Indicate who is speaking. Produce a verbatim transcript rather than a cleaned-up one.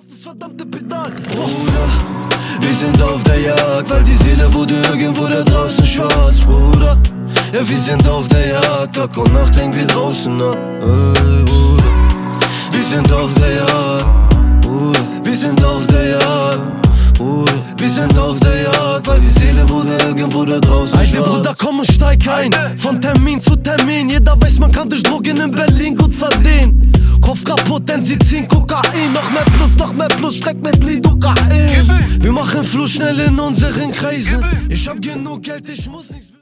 Speaker 1: Das verdammte Pedal. Bruder, wir sind auf der Jagd, weil die Seele wurde irgendwo da draußen schwarz, Bruder. Ja, wir sind auf der Jagd, Tag und Nacht hängen wir draußen ab. Hey, Bruder, wir sind auf der Jagd, Bruder. Wir sind auf der Jagd, Bruder. Wir sind auf der Jagd, weil die Seele wurde irgendwo da draußen schwarz. Hey, Bruder, komm und steig ein, von Termin zu Termin. Jeder weiß, man kann durch Drogen in Berlin gut verdienen. Kopf kaputt, denn sie ziehen Kokain. Noch mehr Plus, noch mehr Plus, streck mit Lidocain. Wir machen Fluss schnell in unseren Kreisen. Ich hab genug Geld, ich muss nichts.